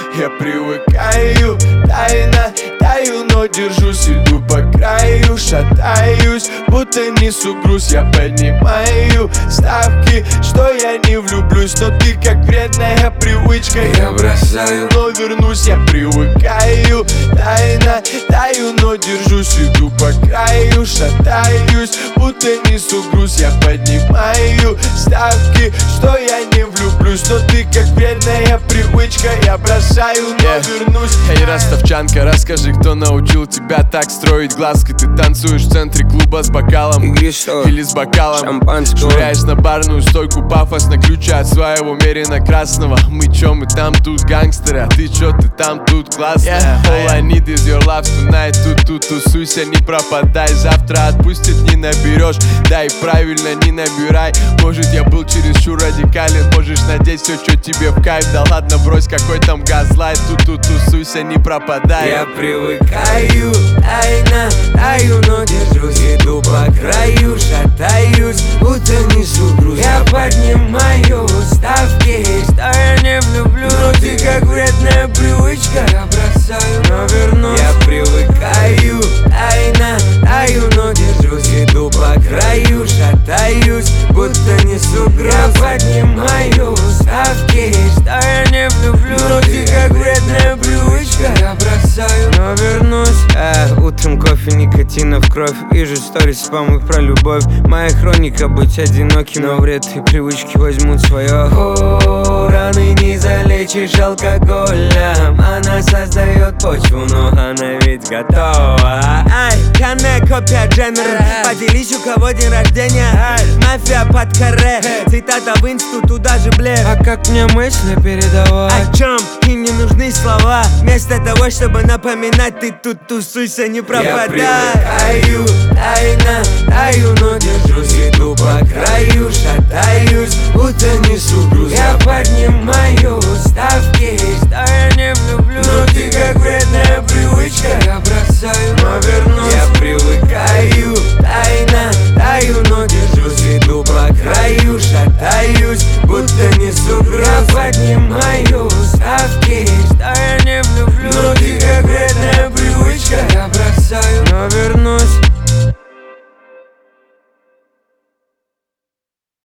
Я привыкаю, тайно таю, но держусь, иду по краю, шатаюсь, будто несу груз. Я поднимаю ставки, что я не влюблюсь, но ты как вредная привычка. Я бросаю, но вернусь. Я привыкаю, тайно таю, но держусь, иду по краю, шатаюсь, будто несу груз. Я поднимаю ставки, что я не влюблюсь, но ты как вредная привычка. Я бросаю, но вернусь. Эй, ростовчанка, расскажи, кто научил тебя так строить глазки? Ты танцуешь в центре клуба с бокалом или с бокалом шампанского, швыряешь на барную стойку пафосно ключи от своего мерина красного. Мы чё, мы там тут гангстеры, а ты чё, ты там тут классная. All I need is your love tonight. Тут тусуйся, не пропадай, завтра отпустит, не наберешь. Да и правильно, не набирай. Может, я был чересчур радикален, можешь надеть все, что тебе в кайф. Да ладно, брось, какой там газлайт. Тут тусуйся, не пропадай. Я привыкаю, тайно таю, но держусь, иду по краю, шатаюсь, будто несу груз. Я поднимаю ставки, что я не влюблю, но ты как вредная привычка. Я бросаю, но вернусь. Я привыкаю, тайно таю, но держусь, иду по краю, шатаюсь, будто несу груз. Я поднимаю ставки, что я не влюблю, но ты как вредная привычка. Я бросаю, но вернусь. Утром кофе, никотина в кровь. Вижу сторис спамов про любовь. Моя хроника быть одиноким, но вред и привычки возьмут свое. О, раны не залечишь алкоголем. Она создает почву, но она ведь готова. Ай, Кане, копия Дженнер. Поделись, у кого день рождения. Мафия под каре. Цитата в инсту, туда же блеф. А как мне мысли передавать? О чем? Им не нужны слова. Вместо того, чтобы напоминать, ты тут тусуйся, не пропадай. Я привыкаю, тайно таю, но держусь, иду по краю, шатаюсь, будто несу груз. Я поднимаю ставки, что я не влюблю, но ты как вредная привычка. Я бросаю, но вернусь. Я привыкаю, тайно таю, но держусь, иду по краю, шатаюсь, будто несу груз. Я поднимаю